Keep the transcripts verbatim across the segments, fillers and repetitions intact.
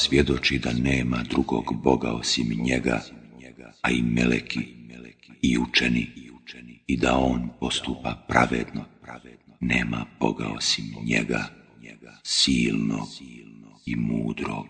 svjedoči da nema drugog Boga osim njega, a i meleki i učeni, i da on postupa pravedno. Nema Boga osim njega, silnog i mudrog.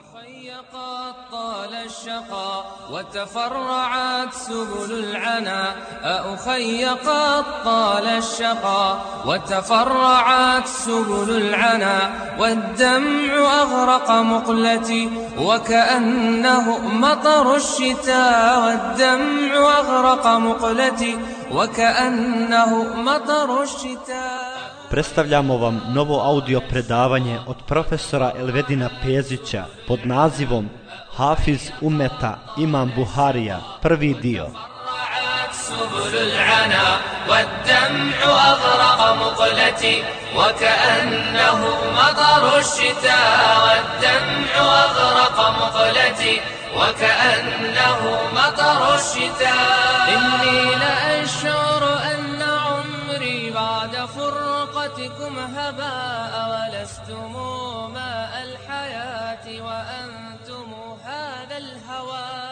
طال الشقاء وتفرعت سبل العنا أخي قد طال الشقاء وتفرعت سبل العنا والدمع أغرق مقلتي وكأنه مطر الشتاء والدمع أغرق مقلتي وكأنه مطر الشتاء. Predstavljamo vam novo audio predavanje od profesora Elvedina Pezića pod nazivom Hafiz Ummeta Imam Buharija, prvi dio. سبل العنا والدمع أغرق مقلتي وكأنه مطر الشتاء والدمع أغرق مقلتي وكأنه مطر الشتاء إني لأشعر أن عمري بعد فرقتكم هباء ولستم ماء الحياة وأنتم هذا الهوى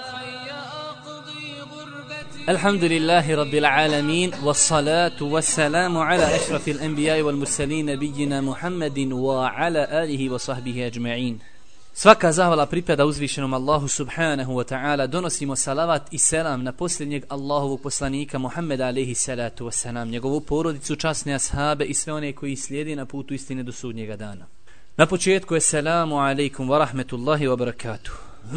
الحمد لله رب العالمين والصلاة والسلام على أشرف الأنبياء والمرسلين نبينا محمد وعلى آله وصحبه أجمعين. Svaka zahvala pripada uzvišenom Allahu subhanahu wa ta'ala. Donosimo salavat i selam na posljednjeg Allahovog poslanika Muhammeda alaihi salatu wassalam, njegovu porodicu, časne ashabe i sve one koji slijedi na putu istine do sudnjega dana. Na početku je selamu alaikum wa rahmetullahi wa barakatuh.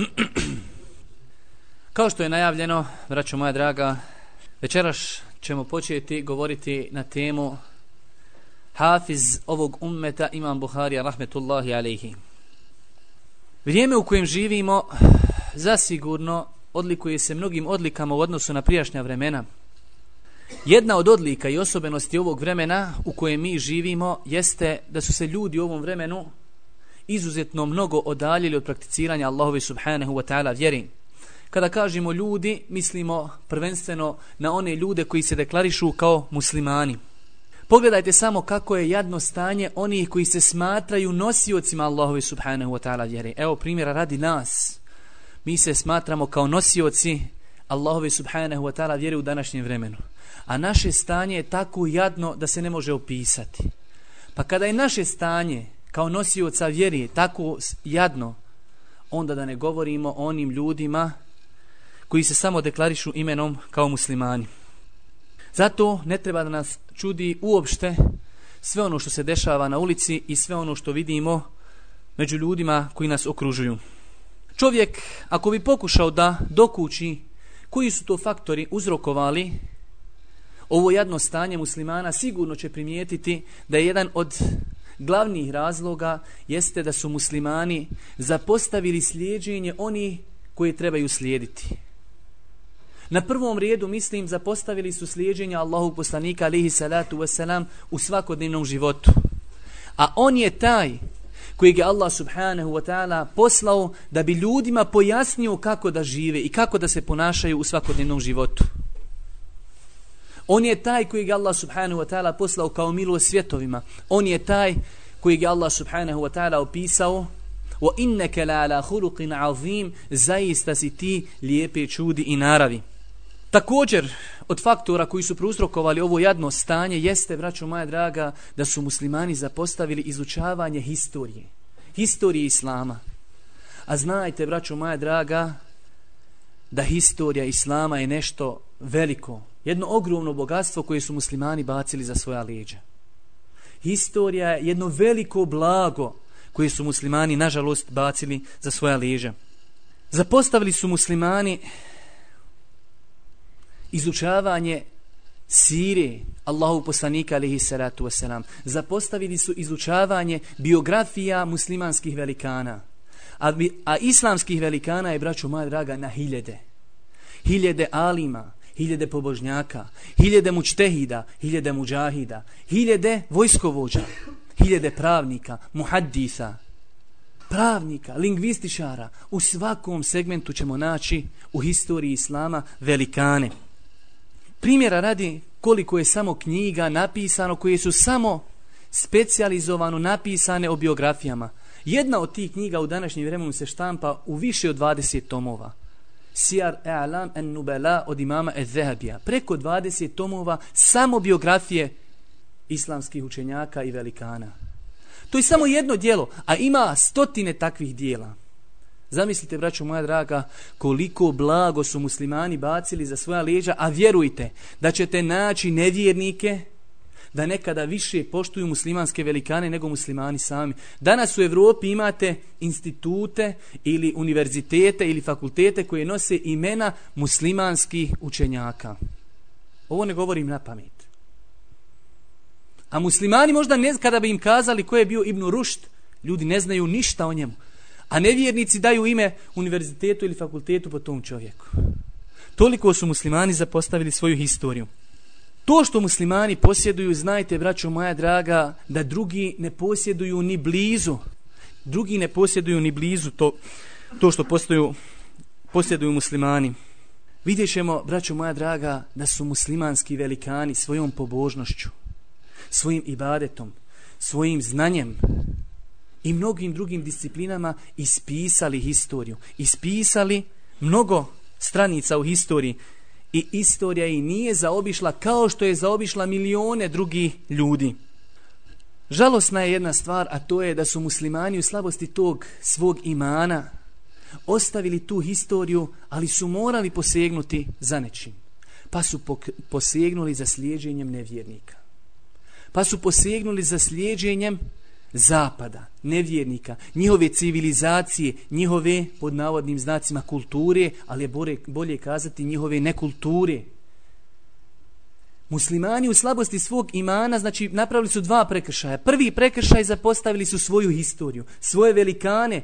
Kao što je najavljeno, braćo moja draga, večeras ćemo početi govoriti na temu Hafiz ovog ummeta Imam Buharija rahmetullahi alaihi. Vrijeme u kojem živimo zasigurno odlikuje se mnogim odlikama u odnosu na prijašnja vremena. Jedna od odlika i osobenosti ovog vremena u kojem mi živimo jeste da su se ljudi u ovom vremenu izuzetno mnogo odaljili od prakticiranja Allahove subhanahu wa ta'ala vjeri. Kada kažemo ljudi, mislimo prvenstveno na one ljude koji se deklarišu kao muslimani. Pogledajte samo kako je jadno stanje onih koji se smatraju nosiocima Allahove subhanahu wa ta'ala vjere. Evo primjera radi nas. Mi se smatramo kao nosioci Allahove subhanahu wa ta'ala vjere u današnjem vremenu. A naše stanje je tako jadno da se ne može opisati. Pa kada je naše stanje kao nosioca vjere tako jadno, onda da ne govorimo o onim ljudima koji se samo deklarišu imenom kao muslimani. Zato ne treba da nas čudi uopšte sve ono što se dešava na ulici i sve ono što vidimo među ljudima koji nas okružuju. Čovjek, ako bi pokušao da dokuči koji su to faktori uzrokovali ovo jadno stanje muslimana, sigurno će primijetiti da je jedan od glavnih razloga jeste da su muslimani zapostavili slijeđenje onih koji trebaju slijediti. Na prvom redu, mislim, zapostavili su slijeđenje Allahog poslanika alejhi salatu vesselam u svakodnevnom životu. A on je taj kojeg je Allah subhanahu wa ta'ala poslao da bi ljudima pojasnio kako da žive i kako da se ponašaju u svakodnevnom životu. On je taj kojeg je Allah subhanahu wa ta'ala poslao kao milost svjetovima. On je taj kojeg je Allah subhanahu wa ta'ala opisao wa innaka la ala khuluqin azim, zaista si ti lijepe čudi i naravi. Također, od faktora koji su prouzrokovali ovo jadno stanje jeste, braćo moja draga, da su muslimani zapostavili izučavanje historije. Historije Islama. A znajte, braćo moja draga, da historija Islama je nešto veliko. Jedno ogromno bogatstvo koje su muslimani bacili za svoja leđa. Historija je jedno veliko blago koje su muslimani, nažalost, bacili za svoja leđa. Zapostavili su muslimani izučavanje sire Allahu poslanika alejhi salatu vesselam. Zapostavili su izučavanje biografija muslimanskih velikana. A, a islamskih velikana je, braćo moja draga, na hiljade. Hiljade alima, hiljade pobožnjaka, hiljade mučtehida, hiljade muđahida, hiljade vojskovođa, hiljade pravnika, muhaddisa, pravnika, lingvističara. U svakom segmentu ćemo naći u historiji Islama velikane. Primjera radi koliko je samo knjiga napisano koje su samo specijalizovano napisane o biografijama. Jedna od tih knjiga u današnjem vremenu se štampa u više od dvadeset tomova. Sijar A'lam an-Nubala od imama Ez-Zahabija. Preko dvadeset tomova samo biografije islamskih učenjaka i velikana. To je samo jedno djelo, a ima stotine takvih dijela. Zamislite, braćo moja draga, koliko blago su muslimani bacili za svoja leđa, a vjerujte da ćete naći nevjernike da nekada više poštuju muslimanske velikane nego muslimani sami. Danas u Evropi imate institute ili univerzitete ili fakultete koje nose imena muslimanskih učenjaka. Ovo ne govorim na pamet. A muslimani možda ne, kada bi im kazali ko je bio Ibn Rušd, ljudi ne znaju ništa o njemu. A nevjernici daju ime univerzitetu ili fakultetu po tom čovjeku. Toliko su muslimani zapostavili svoju historiju. To što muslimani posjeduju, znajte, braćo moja draga, da drugi ne posjeduju ni blizu. Drugi ne posjeduju ni blizu to, to što posjeduju, posjeduju muslimani. Vidjet ćemo, braćo moja draga, da su muslimanski velikani svojom pobožnošću, svojim ibadetom, svojim znanjem i mnogim drugim disciplinama ispisali historiju. Ispisali mnogo stranica u historiji i istorija i nije zaobišla kao što je zaobišla milione drugih ljudi. Žalosna je jedna stvar, a to je da su muslimani u slabosti tog svog imana ostavili tu historiju, ali su morali posegnuti za nečim. Pa su posegnuli za slijeđenjem nevjernika. Pa su posegnuli za slijeđenjem zapada, nevjernika, njihove civilizacije, njihove, pod navodnim znacima, kulture, ali je bolje, bolje kazati njihove nekulture. Muslimani u slabosti svog imana, znači, napravili su dva prekršaja. Prvi prekršaj, zapostavili su svoju historiju, svoje velikane.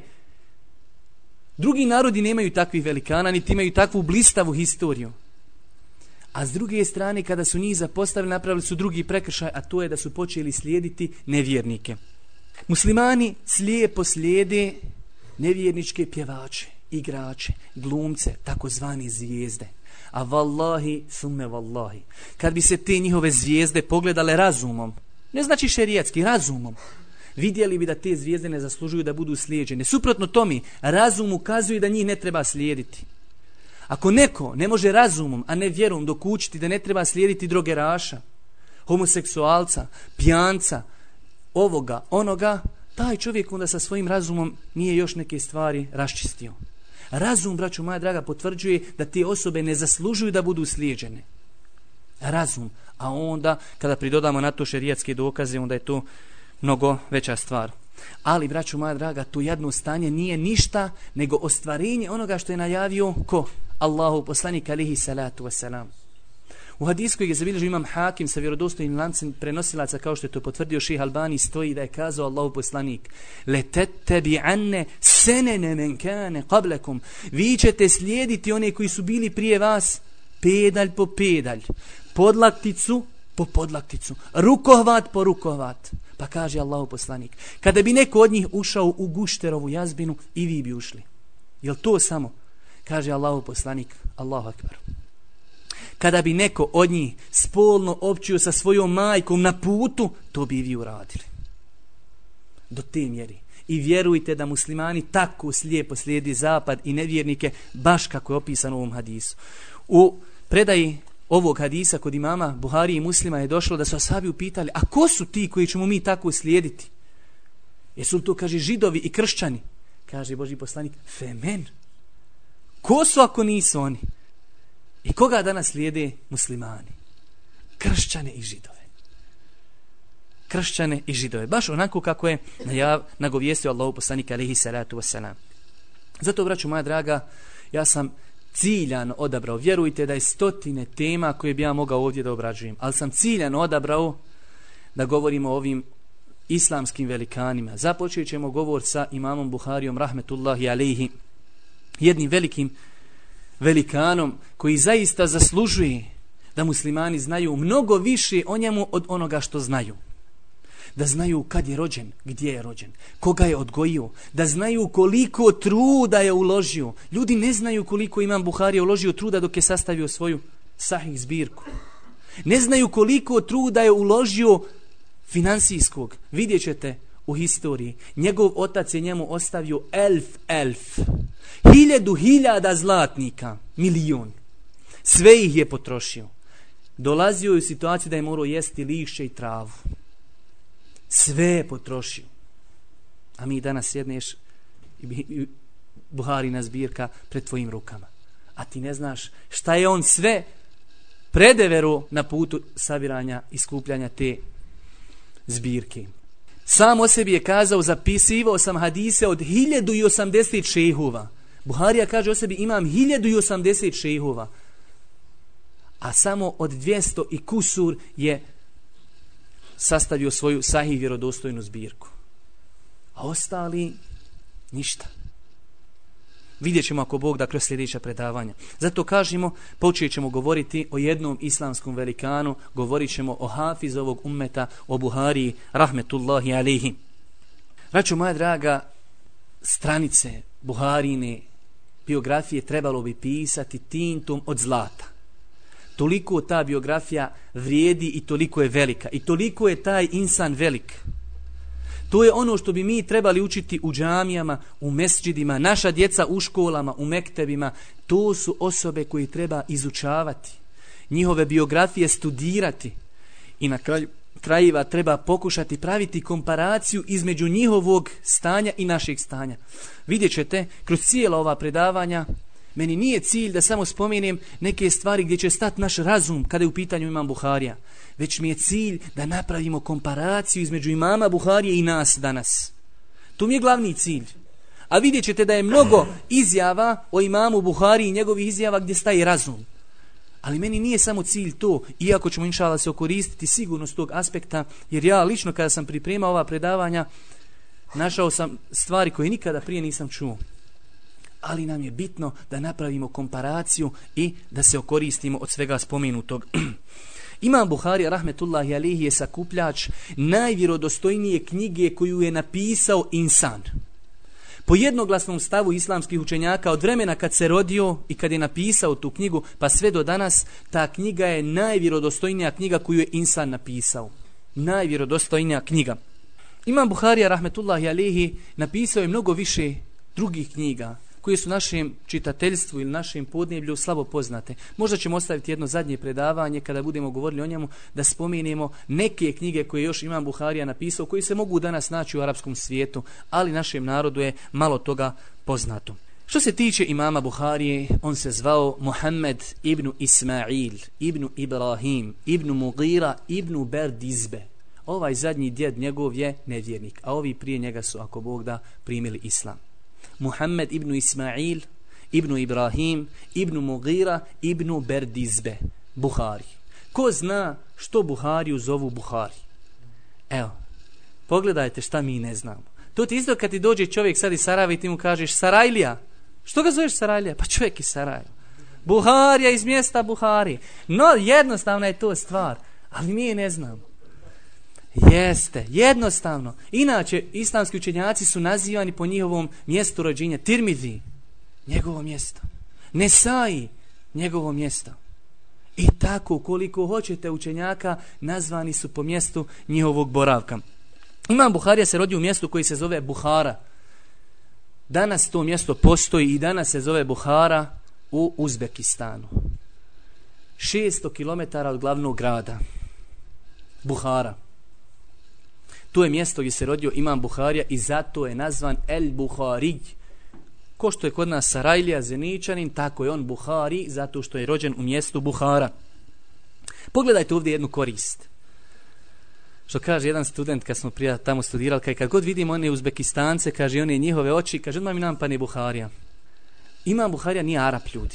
Drugi narodi nemaju takvih velikana, niti imaju takvu blistavu historiju. A s druge strane, kada su njih zapostavili, napravili su drugi prekršaj, a to je da su počeli slijediti nevjernike. Muslimani slijepo slijede nevjerničke pjevače, igrače, glumce, takozvani zvijezde. A vallahi, thumme vallahi, kad bi se te njihove zvijezde pogledale razumom, ne znači šerijatski, razumom, vidjeli bi da te zvijezde ne zaslužuju da budu slijeđene. Suprotno tome, razum ukazuje da njih ne treba slijediti. Ako neko ne može razumom, a ne vjerom dokučiti da ne treba slijediti drogeraša, homoseksualca, pijanca, ovoga, onoga, taj čovjek onda sa svojim razumom nije još neke stvari raščistio. Razum, braćo moja draga, potvrđuje da te osobe ne zaslužuju da budu slijeđene. Razum. A onda, kada pridodamo na to šerijatske dokaze, onda je to mnogo veća stvar. Ali, braćo moja draga, to jedno stanje nije ništa nego ostvarenje onoga što je najavio ko? Allahu poslanik alihi salatu wasalam. U hadisku je zabilježio imam Hakim sa vjerodostojnim lancem prenosilaca, kao što je to potvrdio Šejh Albani, stoji da je kazao Allahu poslanik: "Letettabi'anne senene men kana qablakum." Vi ćete slijediti one koji su bili prije vas pedalj po pedalj, podlakticu po podlakticu, rukohvat po rukohvat. Pa kaže Allahu poslanik: kada bi neko od njih ušao u gušterovu jazbinu, i vi bi ušli. Jel to samo? Kaže Allahu poslanik: Allahu akbar. Kada bi neko od njih spolno općio sa svojom majkom na putu, to bi vi uradili. Do te mjeri. I vjerujte da muslimani tako slijepo slijedi zapad i nevjernike, baš kako je opisano u ovom hadisu. U predaji ovog hadisa kod imama Buhari i Muslima je došlo da su ashabi upitali: a ko su ti koji ćemo mi tako slijediti? Jesu li to, kaže, židovi i kršćani? Kaže Božji poslanik: femen. Ko su ako nisu oni? I koga danas slijede muslimani? Kršćane i židove. Kršćane i židove. Baš onako kako je najav, nagovijestio Allahu poslanik alejhi salatu vesselam. Zato, braćo moja draga, ja sam ciljano odabrao, vjerujte da je stotine tema koje bi ja mogao ovdje da obrađujem, ali sam ciljano odabrao da govorimo o ovim islamskim velikanima. Započet ćemo govor sa imamom Buharijom rahmetullahi alejhi, jednim velikim velikanom koji zaista zaslužuje da muslimani znaju mnogo više o njemu od onoga što znaju. Da znaju kad je rođen, gdje je rođen, koga je odgojio, da znaju koliko truda je uložio. Ljudi ne znaju koliko imam Buharija uložio truda dok je sastavio svoju sahih zbirku. Ne znaju koliko truda je uložio finansijskog. Vidjet ćete u historiji. Njegov otac je njemu ostavio elf elf. Hiljadu hiljada zlatnika. Milion. Sve ih je potrošio. Dolazio je u situaciju da je morao jesti lišće i travu. Sve je potrošio. A mi danas sjedneš i Buharina zbirka pred tvojim rukama. A ti ne znaš šta je on sve predeveru na putu sabiranja i skupljanja te zbirke. Sam o sebi je kazao, zapisivao sam hadise od hiljadu i osamdeset šejhova. Buharija kaže o sebi, imam hiljadu i osamdeset šejhova. A samo od dvjesto i kusur je sastavio svoju sahih vjerodostojnu zbirku. A ostali ništa. Vidjet ćemo ako Bog da kroz sljedeća predavanja. Zato kažemo, počet ćemo govoriti o jednom islamskom velikanu, govorit ćemo o hafiz ovog ummeta, o Buhariji, rahmetullahi alihi. Braćo moja draga, stranice Buharine biografije trebalo bi pisati tintom od zlata. Toliko ta biografija vrijedi i toliko je velika. I toliko je taj insan velik. To je ono što bi mi trebali učiti u džamijama, u mesdžidima, naša djeca u školama, u mektebima. To su osobe koje treba izučavati. Njihove biografije studirati. I na kraju krajeva treba pokušati praviti komparaciju između njihovog stanja i našeg stanja. Vidjet ćete, kroz cijela ova predavanja, meni nije cilj da samo spomenem neke stvari gdje će stati naš razum kada je u pitanju imam Buharija. Već mi je cilj da napravimo komparaciju između imama Buharije i nas danas. To mi je glavni cilj. A vidjet ćete da je mnogo izjava o imamu Buhariji i njegovih izjava gdje staje razum. Ali meni nije samo cilj to, iako ćemo inšala se okoristiti sigurno s tog aspekta, jer ja lično kada sam pripremao ova predavanja, našao sam stvari koje nikada prije nisam čuo. Ali nam je bitno da napravimo komparaciju i da se okoristimo od svega spomenutog. Imam Buharija rahmetullahi alihi je sakupljač najvjerodostojnije knjige koju je napisao insan. Po jednoglasnom stavu islamskih učenjaka od vremena kad se rodio i kad je napisao tu knjigu pa sve do danas, ta knjiga je najvjerodostojnija knjiga koju je insan napisao. Najvjerodostojnija knjiga. Imam Buharija rahmetullahi alihi napisao je mnogo više drugih knjiga koje su našem čitateljstvu ili našem podneblju slabo poznate. Možda ćemo ostaviti jedno zadnje predavanje kada budemo govorili o njemu da spomenemo neke knjige koje još Imam Buharija napisao, koji se mogu danas naći u arapskom svijetu, ali našem narodu je malo toga poznato. Što se tiče imama Buharije, on se zvao Muhammed ibn Ismail, ibn Ibrahim, ibn Mugira, ibn Berdizbe. Ovaj zadnji djed njegov je nevjernik, a ovi prije njega su, ako Bog da, primili islam. Muhammed ibn Ismail, ibn Ibrahim, ibn Mugira, ibn Berdizbe, Buhari. Ko zna što Buhariju zovu Buhari? Evo, pogledajte šta mi ne znamo. To ti isto kad ti dođe čovjek sad iz Sarajeva i ti mu kažeš Sarajlija. Što ga zoveš Sarajlija? Pa čovjek iz Sarajeva. Buharija iz mjesta Buhari. No, jednostavna je to stvar, ali mi je ne znamo. Jeste, jednostavno. Inače, islamski učenjaci su nazivani po njihovom mjestu rođenja. Tirmidhi, njegovo mjesto. Nesai, njegovo mjesto. I tako, koliko hoćete učenjaka, nazvani su po mjestu njihovog boravka. Imam Buharija se rodio u mjestu koji se zove Buhara. Danas to mjesto postoji i danas se zove Buhara u Uzbekistanu. šesto kilometara od glavnog grada. Buhara. To je mjesto gdje se rodio imam Buharija i zato je nazvan El Buhari. Ko što je kod nas Sarajlija, Zeničanin, tako je on Buhari, zato što je rođen u mjestu Buhara. Pogledajte ovdje jednu korist. Što kaže jedan student kad smo prije tamo studirali, kaj kad god vidimo one Uzbekistance, kaže one njihove oči, kaže odmah mi nam pane Buharija. Imam Buharija nije Arap, ljudi.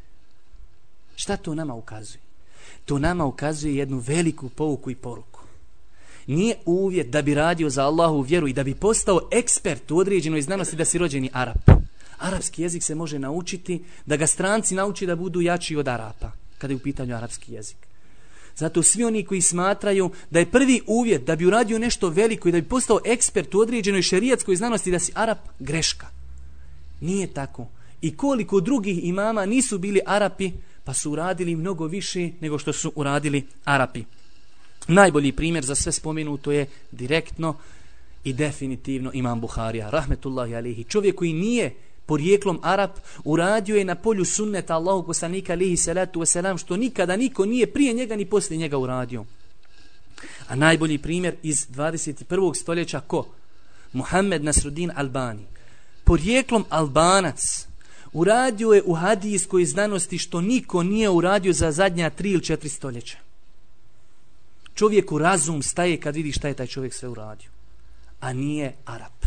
Šta to nama ukazuje? To nama ukazuje jednu veliku pouku i poruku. Nije uvjet da bi radio za Allahu vjeru i da bi postao ekspert u određenoj znanosti da si rođeni Arap. Arapski jezik se može naučiti, da ga stranci nauči da budu jači od Arapa, kada je u pitanju arapski jezik. Zato svi oni koji smatraju da je prvi uvjet da bi uradio nešto veliko i da bi postao ekspert u određenoj šerijatskoj znanosti da si Arap, greška. Nije tako. I koliko drugih imama nisu bili Arapi, pa su uradili mnogo više nego što su uradili Arapi. Najbolji primjer za sve spomenuto je direktno I definitivno imam Buharija, rahmetullahi alihi. Čovjek koji nije porijeklom Arap, uradio je na polju sunneta Allahog poslanika alihi salatu wasalam, što nikada niko nije prije njega ni poslije njega uradio. A najbolji primjer iz dvadeset prvog stoljeća ko? Muhammed Nasruddin Albani. Porijeklom Albanac. Uradio je u hadijskoj znanosti što niko nije uradio za zadnja tri ili četiri stoljeća. Čovjeku razum staje kad vidi šta je taj čovjek sve uradio. A nije Arap.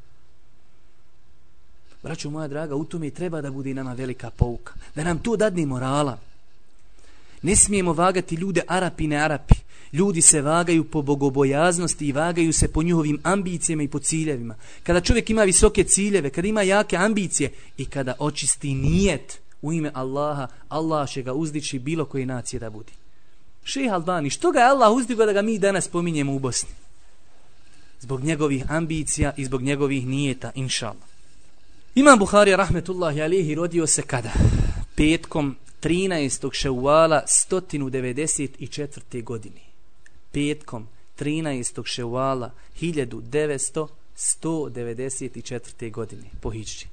Braćo moja draga, u tome i treba da bude nama velika pouka. Da nam to dadne morala. Ne smijemo vagati ljude Arapi i ne Arapi. Ljudi se vagaju po bogobojaznosti i vagaju se po njihovim ambicijama i po ciljevima. Kada čovjek ima visoke ciljeve, kada ima jake ambicije i kada očisti nijet u ime Allaha, Allah će ga uzdići bilo koje nacije da budi. Šejh Albani, što ga je Allah uzdigao da ga mi danas spominjemo u Bosni? Zbog njegovih ambicija i zbog njegovih nijeta, inša Allah. Imam Buharija, rahmetullahi alihi, rodio se kada? Petkom trinaestog Ševala sto devedeset četvrte godine. Petkom trinaestog Ševala hiljadu devetsto devedeset četvrte godine po hidži.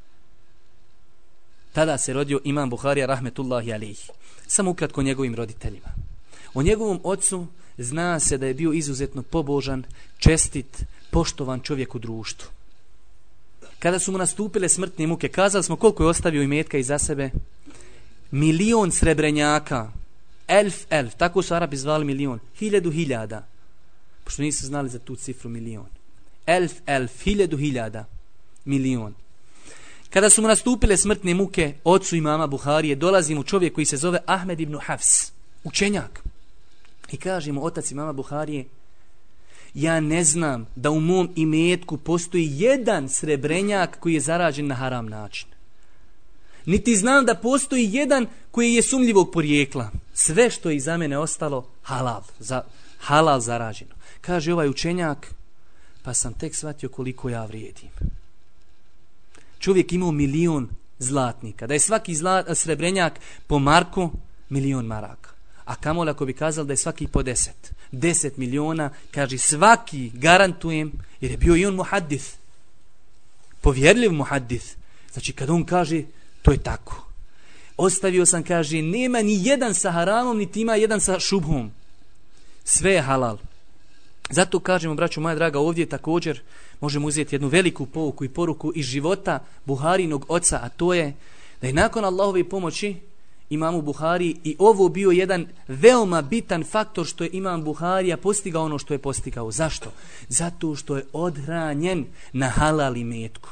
Tada se rodio Imam Buharija, rahmetullahi alihi. Samo ukratko o njegovim roditeljima. O njegovom ocu zna se da je bio izuzetno pobožan, čestit, poštovan čovjek u društvu. Kada su mu nastupile smrtne muke, kazali smo koliko je ostavio imetka iza sebe. Milion srebrenjaka. Elf, elf. Tako su Arabi zvali milion. Hiljadu hiljada. Pošto nisu znali za tu cifru milion. Elf, elf. Hiljadu hiljada. Milion. Kada su mu nastupile smrtne muke, ocu imama Buharije, dolazi mu čovjek koji se zove Ahmed ibn Hafs. Učenjak. I kaže mu otac imama Buharije, ja ne znam da u mom imetku postoji jedan srebrenjak koji je zarađen na haram način. Niti znam da postoji jedan koji je sumnjivog porijekla. Sve što je iza mene ostalo, halal, za, halal zarađeno. Kaže ovaj učenjak, pa sam tek shvatio koliko ja vrijedim. Čovjek imao milion zlatnika. Da je svaki zlat, srebrenjak po marku, milion maraka. A kamoli ako bi kazali da je svaki po deset. Deset miliona, kaže svaki, garantujem, jer je bio i on muhaddith. Povjerljiv muhaddith. Znači kad on kaže, to je tako. Ostavio sam, kaže, nema ni jedan sa haramom, niti ima jedan sa šubhom. Sve je halal. Zato kažemo, braćo moja draga, ovdje također možemo uzeti jednu veliku pouku i poruku iz života Buharinog oca, a to je da je nakon Allahove pomoći imamu Buhari i ovo bio jedan veoma bitan faktor što je imam Buharija postigao ono što je postigao. Zašto? Zato što je odhranjen na halal imetku.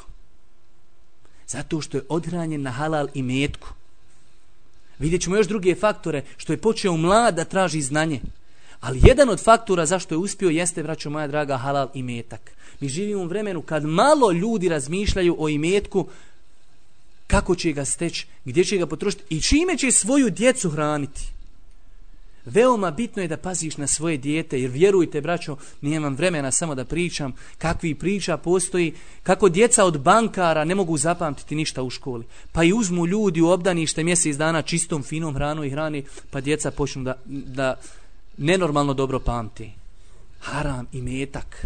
Zato što je odhranjen na halal imetku. Vidjet ćemo još druge faktore, što je počeo mlad da traži znanje. Ali jedan od faktora zašto je uspio jeste, braćo moja draga, halal imetak. Mi živimo u vremenu kad malo ljudi razmišljaju o imetku, kako će ga steći, gdje će ga potrošiti i čime će svoju djecu hraniti. Veoma bitno je da paziš na svoje dijete, jer vjerujte, braćo, nemam vremena samo da pričam kakvi priča postoji, kako djeca od bankara ne mogu zapamtiti ništa u školi. Pa i uzmu ljudi u obdanište mjesec dana čistom, finom hranom i hrani, pa djeca počnu da, da nenormalno dobro pamti. Haram i metak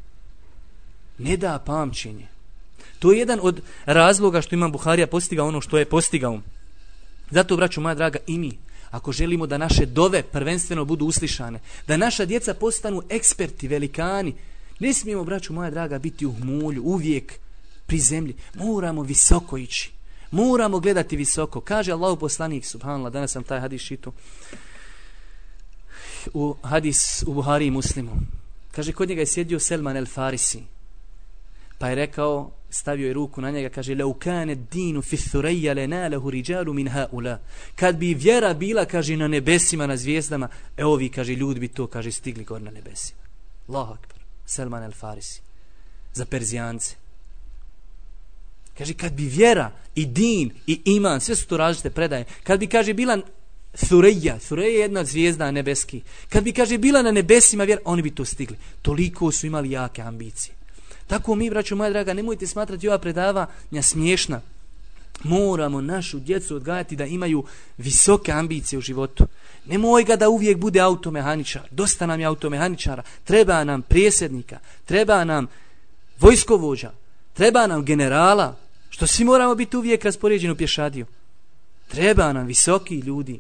ne da pamćenje. To je jedan od razloga što imam Buharija postigao ono što je postigao. Zato, braćo moja draga, i mi, ako želimo da naše dove prvenstveno budu uslišane, da naša djeca postanu eksperti, velikani, ne smijemo, braćo moja draga, biti u hmulju, uvijek pri zemlji. Moramo visoko ići. Moramo gledati visoko. Kaže Allahu poslanik, subhanallah, danas sam taj hadis čitao, u hadis u Buhari i Muslimu. Kaže, kod njega je sjedio Selman el Farisi. Pa je rekao, stavio je ruku na njega, kaže, lau kane dinu fi thurejja lenalahu riđalu min haula. Kad bi vjera bila, kaže, na nebesima, na zvijezdama, e ovi, kaže, ljudi bi to, kaže, stigli gore na nebesima. Allahu akbar. Selman el Farisi. Za Perzijance. Kaže, kad bi vjera i din i iman, sve su to različite predaje, kad bi, kaže, bila Thurejja, Thurejja je jedna od zvijezda nebeski. Kad bi, kaže, bila na nebesima vjera, oni bi to stigli. Toliko su imali jake ambicije. Tako mi, braćo moja draga, nemojte smatrati ova predavanja smiješna. Moramo našu djecu odgajati da imaju visoke ambicije u životu. Nemoj ga da uvijek bude automehaničar. Dosta nam je automehaničara. Treba nam prijesednika. Treba nam vojskovođa. Treba nam generala. Što svi moramo biti uvijek raspoređeni u pješadiju. Treba nam visoki ljudi.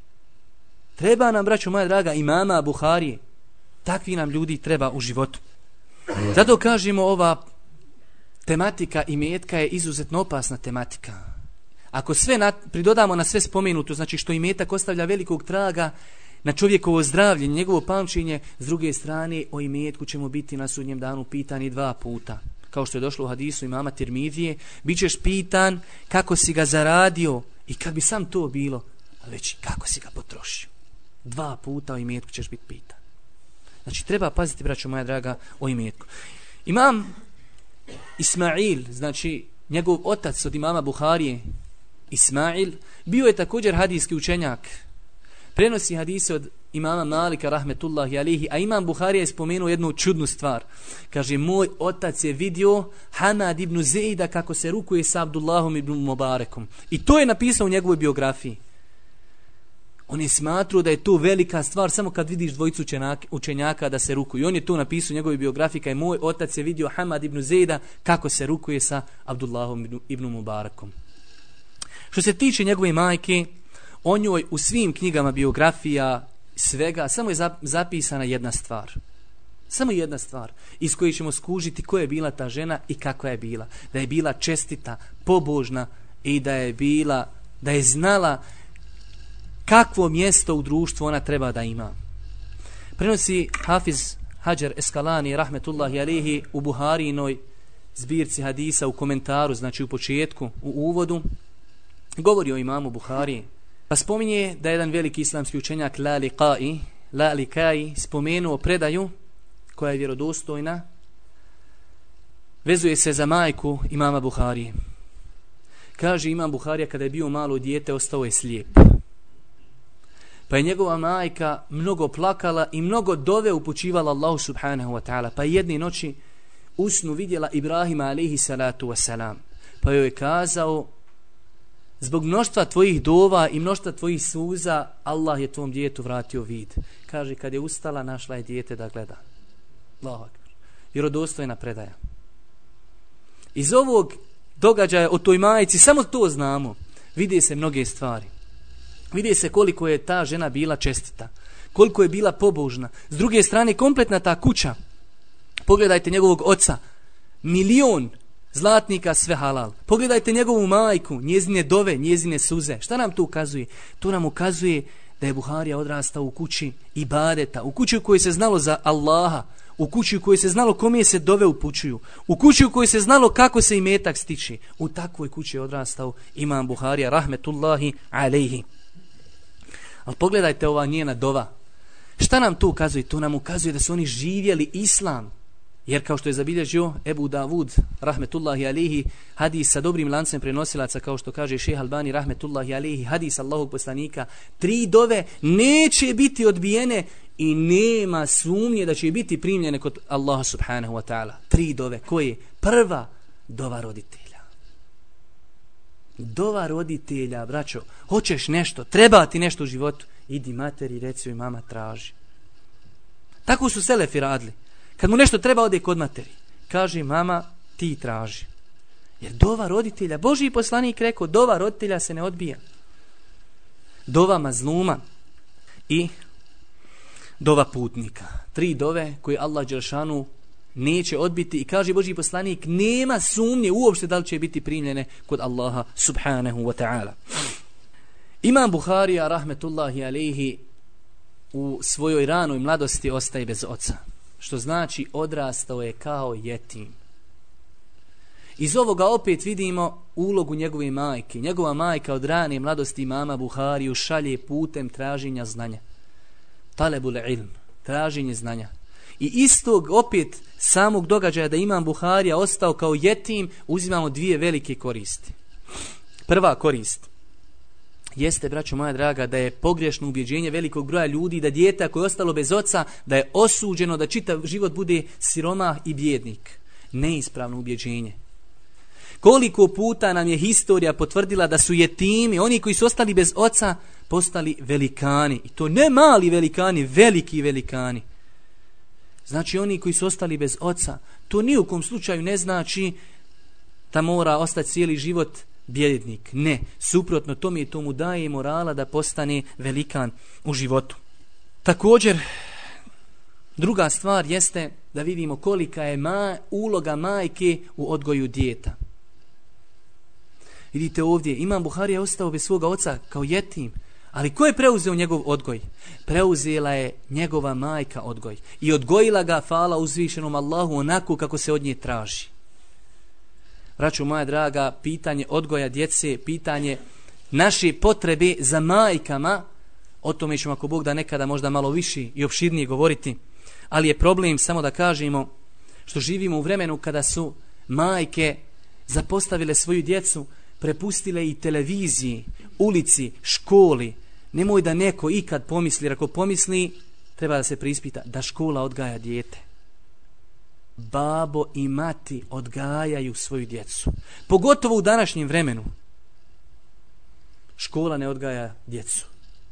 Treba nam, braćo moja draga, imama Buharije. Takvi nam ljudi treba u životu. Zato kažemo, ova tematika imetka je izuzetno opasna tematika. Ako sve na, pridodamo na sve spomenuto, znači što imetak ostavlja velikog traga na čovjekovo zdravlje, njegovo pamćenje, s druge strane o imetku ćemo biti na sudnjem danu pitani dva puta. Kao što je došlo u hadisu imama Tirmidije, bit ćeš pitan kako si ga zaradio i kad bi sam to bilo, već kako si ga potrošio. Dva puta o imetku ćeš biti pitan. Znači treba paziti, braćo moja draga, o imetku. Imam Ismail, znači njegov otac od imama Buharije, Ismail, bio je također hadijski učenjak. Prenosi hadise od imama Malika rahmetullahi alihi, a imam Buharija je spomenuo jednu čudnu stvar. Kaže, moj otac je vidio Hamad ibn Zeida kako se rukuje sa Abdullahom ibn Mubarekom. I to je napisao u njegovoj biografiji. On je smatrao da je to velika stvar samo kad vidiš dvojicu učenjaka da se rukuju. I on je to napisao u njegovoj biografiji, kaj moj otac je vidio Hamad ibn Zeida kako se rukuje sa Abdullahom ibn Mubarekom. Što se tiče njegove majke, o njoj u svim knjigama biografija svega samo je zapisana jedna stvar. Samo jedna stvar iz koje ćemo skužiti ko je bila ta žena i kakva je bila. Da je bila čestita, pobožna i da je bila, da je znala kakvo mjesto u društvu ona treba da ima. Prenosi Hafiz Hadžar Eskalani rahmetullahi alihi u Buharinoj zbirci hadisa u komentaru, znači u početku, u uvodu, govori o imamu Buhariji. Pa spominje da je jedan veliki islamski učenjak Lalikai, Lalikai spomenuo predaju koja je vjerodostojna, vezuje se za majku imama Buharije. Kaže, imam Buharija kada je bio malo dijete ostao je slijep. Pa je njegova majka mnogo plakala i mnogo dove upućivala Allahu subhanahu wa ta'ala. Pa je jedne noći u snu vidjela Ibrahima alaihi salatu wasalam. Pa joj je kazao, zbog mnoštva tvojih dova i mnoštva tvojih suza, Allah je tvom djetetu vratio vid. Kaže, kad je ustala, našla je dijete da gleda. Allahu akbar. Vjerodostojna predaja. Iz ovog događaja o toj majici, samo to znamo, vide se mnoge stvari. Vidi se koliko je ta žena bila čestita, koliko je bila pobožna. S druge strane, kompletna ta kuća, pogledajte njegovog oca, milion zlatnika, sve halal. Pogledajte njegovu majku, njezine dove, njezine suze. Šta nam to ukazuje? To nam ukazuje da je Buharija odrastao u kući ibadeta, u kući u kojoj se znalo za Allaha, u kući u kojoj se znalo kome se dove upućuju, u kući u kojoj se znalo kako se imetak stiče. U takvoj kući je odrastao imam Buharija rahmetullahi alejhi. Ali pogledajte ova njena dova. Šta nam to ukazuje? To nam ukazuje da su oni živjeli islam. Jer kao što je zabilježio Ebu Davud rahmetullahi alihi, hadis sa dobrim lancem prenosilaca, kao što kaže šejh Albani rahmetullahi alihi, hadis Allahog poslanika, tri dove neće biti odbijene i nema sumnje da će biti primljene kod Allaha subhanahu wa ta'ala. Tri dove. Koje? Prva, dova roditelja. Dova roditelja, braćo. Hoćeš nešto, treba ti nešto u životu, idi materi, reci joj, mama traži. Tako su selefi radili. Kad mu nešto treba, ode kod materi. Kaže, mama, ti traži. Jer dova roditelja, Božji poslanik rekao, dova roditelja se ne odbija. Dova mazluma i dova putnika. Tri dove koje Allah dželešanu neće odbiti i kaže Božji poslanik, nema sumnje uopšte da li će biti primljene kod Allaha subhanahu wa ta'ala. Imam Buharija rahmetullahi alejhi u svojoj ranoj mladosti ostaje bez oca. Što znači odrastao je kao jetim. Iz ovoga opet vidimo ulogu njegove majke. Njegova majka od rane mladosti imama Buhariju šalje putem traženja znanja. Talebul ilm, traženje znanja. I istog opet samog događaja da imam Buharija ostao kao jetim, uzimamo dvije velike koristi. Prva korist jeste, braćo moja draga, da je pogrešno ubjeđenje velikog broja ljudi da dijete koje je ostalo bez oca, da je osuđeno da čitav život bude siromah i bjednik. Neispravno ubjeđenje. Koliko puta nam je historija potvrdila da su jetimi, oni koji su ostali bez oca, postali velikani. I to ne mali velikani, veliki velikani. Znači oni koji su ostali bez oca, to ni u kom slučaju ne znači da mora ostati cijeli život bjednik. Ne, suprotno tome i to mu daje morala da postane velikan u životu. Također, druga stvar jeste da vidimo kolika je ma, uloga majke u odgoju djeta. Vidite ovdje, Imam Buharija je ostao bez svoga oca kao jetim, ali ko je preuzeo njegov odgoj? Preuzela je njegova majka odgoj i odgojila ga, hvala uzvišenom Allahu, onako kako se od nje traži. Braćo moja draga, pitanje odgoja djece, pitanje naše potrebe za majkama, o tome ćemo ako Bog da nekada možda malo više i opširnije govoriti, ali je problem, samo da kažemo, što živimo u vremenu kada su majke zapostavile svoju djecu, prepustile i televiziji, ulici, školi. Nemoj da neko ikad pomisli, jer ako pomisli, treba da se preispita da škola odgaja dijete. Babo i mati odgajaju svoju djecu. Pogotovo u današnjem vremenu. Škola ne odgaja djecu.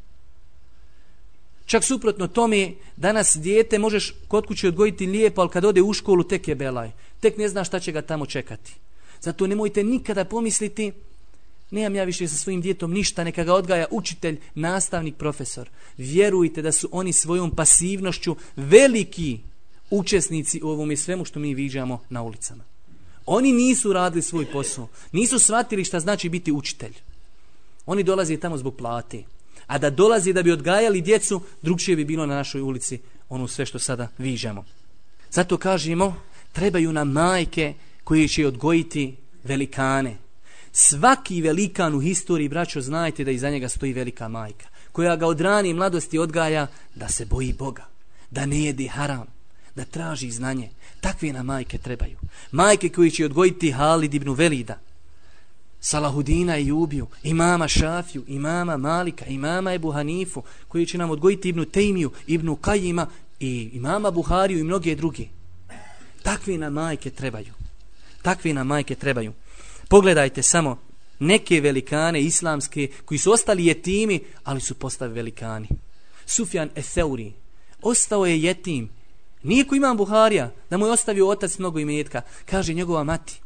Čak suprotno tome, danas dijete možeš kod kuće odgojiti lijepo, ali kad ode u školu tek je belaj. Tek ne zna šta će ga tamo čekati. Zato nemojte nikada pomisliti, nemam ja više sa svojim djetom ništa, neka ga odgaja učitelj, nastavnik, profesor. Vjerujte da su oni svojom pasivnošću veliki učesnici u ovome svemu što mi viđamo na ulicama. Oni nisu radili svoj posao, nisu shvatili šta znači biti učitelj. Oni dolaze tamo zbog plate. A da dolazi da bi odgajali djecu, drugčije bi bilo na našoj ulici ono sve što sada viđamo. Zato kažemo, trebaju nam majke koje će odgojiti velikane. Svaki velikan u historiji, braćo, znajte da iza njega stoji velika majka, koja ga od rane mladosti odgaja da se boji Boga, da ne jede haram, da traži znanje. Takve nam majke trebaju. Majke koje će odgojiti Halid ibn Velida, Salahudina i Jubiju, imama Šafiju, imama Malika, imama Ebu Hanifu, koji će nam odgojiti Ibnu Tejmiju, Ibnu Kajima i imama Buhariju i mnoge druge. Takve nam majke trebaju. Takve nam majke trebaju. Pogledajte samo neke velikane islamske koji su ostali jetimi, ali su postali velikani. Sufjan Etheuri ostao je jetim. Nije ko Imam Buharija, da mu je ostavio otac mnogo imetka. Kaže njegova mati,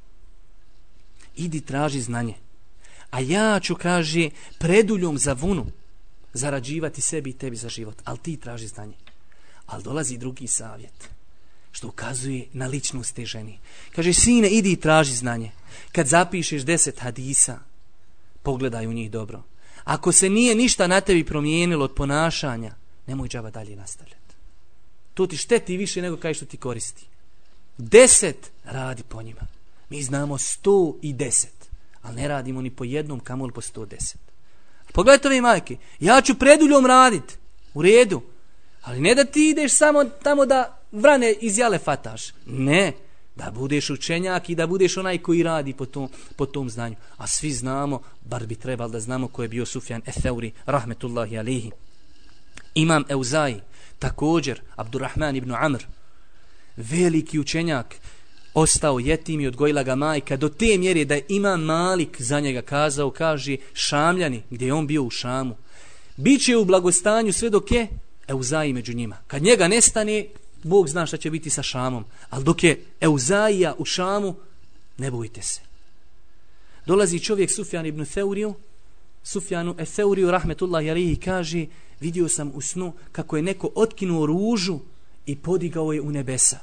idi traži znanje, a ja ću, kaže, preduljom za vunu zarađivati sebi i tebi za život, ali ti traži znanje. Ali dolazi drugi savjet, što ukazuje na ličnost te ženi. Kaže, sine, idi i traži znanje. Kad zapišeš deset hadisa, pogledaj u njih dobro. Ako se nije ništa na tebi promijenilo od ponašanja, nemoj džaba dalje nastavljati. To ti šteti više nego kaj što ti koristi. Deset radi po njima. Mi znamo sto i deset, ali ne radimo ni po jednom, kamoli po sto deset. Pogledajte ove majke, ja ću preduljom raditi, u redu, ali ne da ti ideš samo tamo da vrane iz jale fataš. Ne, da budeš učenjak i da budeš onaj koji radi po tom, po tom znanju. A svi znamo, bar bi trebalo da znamo ko je bio Sufjan Etheuri, rahmetullahi alihi. Imam Euzai, također, Abdurrahman ibn Amr, veliki učenjak, ostao jetim i odgojila ga majka do te mjere da je Imam Malik za njega kazao, kaže, Šamljani, gdje je on bio u Šamu, bit će u blagostanju sve dok je Euzai među njima. Kad njega nestane, Bog zna šta će biti sa Šamom, ali dok je Euzaija u Šamu, ne bojte se. Dolazi čovjek Sufjan ibn Theuriju, Sufjanu Etheuriju, rahmetullahi alihi, kaže, vidio sam u snu kako je neko otkinuo ružu i podigao je u nebesa.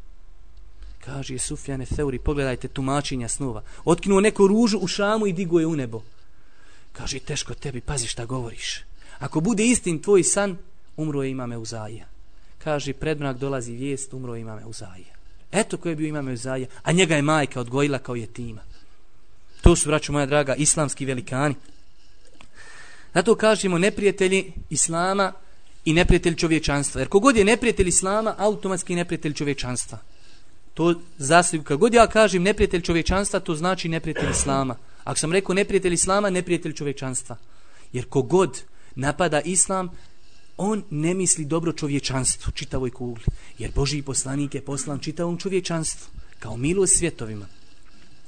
Kaže Sufjan Theuri, pogledajte tumačenja snova. Otkinuo neku ružu u Šamu i digo je u nebo. Kaže, teško tebi, pazi šta govoriš. Ako bude istin tvoj san, umro je Imam Euzaija. Kaže, predmrak dolazi vijest, umro je Imam Euzaija. Eto ko je bio Imam Euzaija, a njega je majka odgojila kao jetima. To su, braćo moja draga, islamski velikani. Zato kažemo neprijatelji Islama i neprijatelji čovječanstva. Jer kogod je neprijatelj Islama, automatski neprijatelj čovječanstva. To zasliv, kad god ja kažem neprijatelj čovječanstva, to znači neprijatelj Islama. Ako sam rekao neprijatelj Islama, neprijatelj čovječanstva. Jer kogod napada Islam, on ne misli dobro čovječanstvu, čitavoj kugli. Jer Božji poslanik je poslan čitavom čovječanstvu, kao milost svjetovima.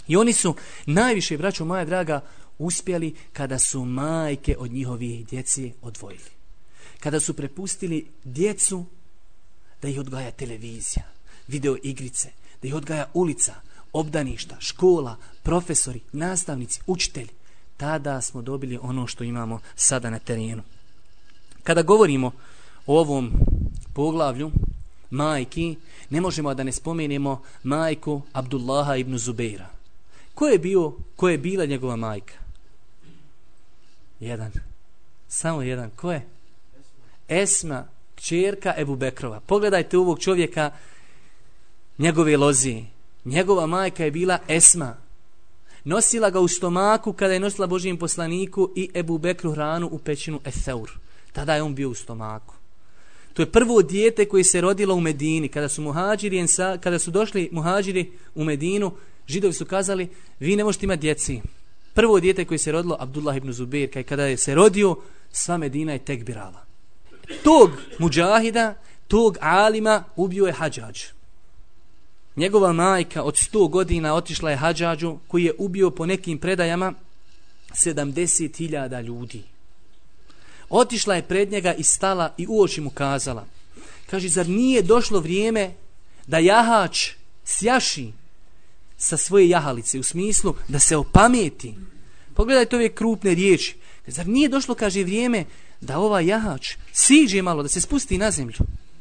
I oni su najviše, braćo moja draga, uspjeli kada su majke od njihovih djeci odvojili. Kada su prepustili djecu da ih odgaja televizija, video igrice, da ih odgaja ulica, obdaništa, škola, profesori, nastavnici, učitelji. Tada smo dobili ono što imamo sada na terenu. Kada govorimo o ovom poglavlju majki, ne možemo da ne spomenemo majku Abdullaha ibn Zubeira. Ko je bio, ko je bila njegova majka? Jedan. Samo jedan. Ko je? Esma, kćerka Ebu Bekrova. Pogledajte ovog čovjeka, njegove lozije. Njegova majka je bila Esma. Nosila ga u stomaku kada je nosila Božijem poslaniku i Ebu Bekru hranu u pećinu Etheur. Tada je on bio u stomaku. To je prvo dijete koje se rodilo u Medini. Kada su muhađiri, kada su došli muhađiri u Medinu, Židovi su kazali, vi ne možete imati djeci. Prvo dijete koje se rodilo, Abdullah ibn Zubair, kada je se rodio, sva Medina je tekbirala. Tog muđahida, tog alima ubio je Hadžadž. Njegova majka od sto godina otišla je Hadžadžu, koji je ubio po nekim predajama sedamdeset hiljada ljudi. Otišla je pred njega i stala i u oči mu kazala. Kaže, zar nije došlo vrijeme da jahač sjaši sa svoje jahalice, u smislu da se opameti? Pogledajte ove krupne riječi. Zar nije došlo, kaže, vrijeme da ovaj jahač siđe malo, da se spusti na zemlju?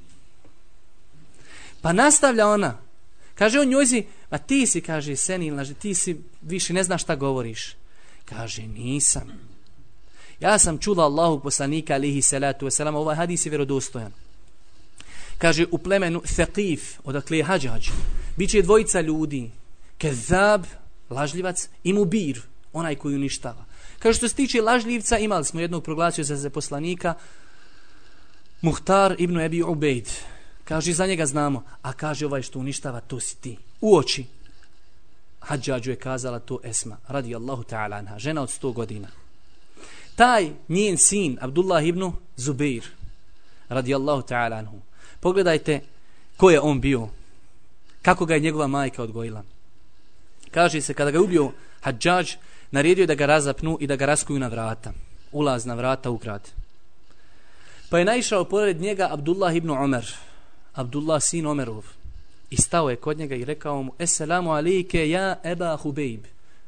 Pa nastavlja ona. Kaže on njojzi, a ti si, kaže, senilna, ti si više ne znaš šta govoriš. Kaže, nisam. Ja sam čula Allahu poslanika alihi salatu wasalam, ovaj hadis je vjerodostojan. Kaže, u plemenu Thaqif, odakle je Hadžadž, bit će dvojica ljudi, Kezab, lažljivac, i Mubir, onaj koji uništava. Kaže, što se tiče lažljivca, imali smo jednog proglasio za poslanika, Muhtar ibn Ebi Ubejd. Kaže, za njega znamo, a kaže, ovaj što uništava, to si ti. U oči Hadžadžu je kazala to Esma, radijallahu ta'ala anha, žena od sto godina. Taj njen sin, Abdullah ibn Zubair, radijallahu ta'ala anhu, pogledajte ko je on bio, kako ga je njegova majka odgojila. Kaže se, kada ga je ubio Hadžadž, naredio je da ga razapnu i da ga raskuju na vrata, ulazna vrata u grad. Pa je naišao pored njega Abdullah ibn Omer, Abdullah sin Omerov, i stao je kod njega i rekao mu, Esselamu alejke ja Eba Hubejb.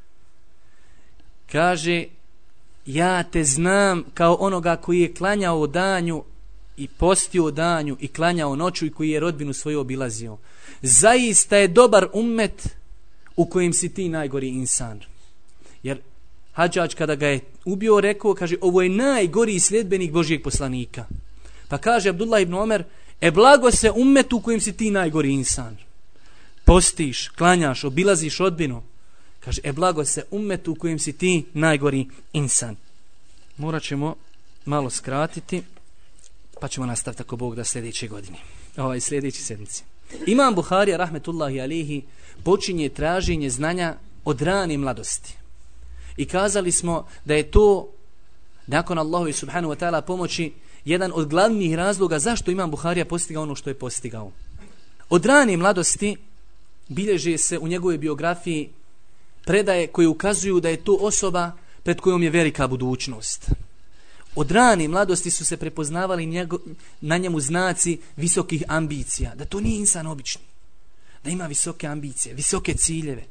Kaže, ja te znam kao onoga koji je klanjao danju i postio danju i klanjao noću i koji je rodbinu svoju obilazio. Zaista je dobar ummet u kojem si ti najgori insan. Jer Hadžadž kada ga je ubio rekao, kaže, ovo je najgori sljedbenik Božijeg poslanika. Pa kaže Abdullah ibn Omer, e blago se ummetu u kojem si ti najgori insan. Postiš, klanjaš, obilaziš rodbinu. Kaže, e blago se ummetu u kojem si ti najgori insan. Morat ćemo malo skratiti, pa ćemo nastaviti ako Bog da sljedeće godine. Ovaj sljedeći sedmici. Imam Buharija, rahmetullahi alihi, počinje traženje znanja od rane mladosti. I kazali smo da je to, nakon Allahovi subhanahu wa ta'ala pomoći, jedan od glavnih razloga zašto Imam Buharija postigao ono što je postigao. Od rane mladosti bilježe se u njegovoj biografiji predaje koje ukazuju da je to osoba pred kojom je velika budućnost. Od rane mladosti su se prepoznavali njego, na njemu znaci visokih ambicija, da to nije insan obični, da ima visoke ambicije, visoke ciljeve.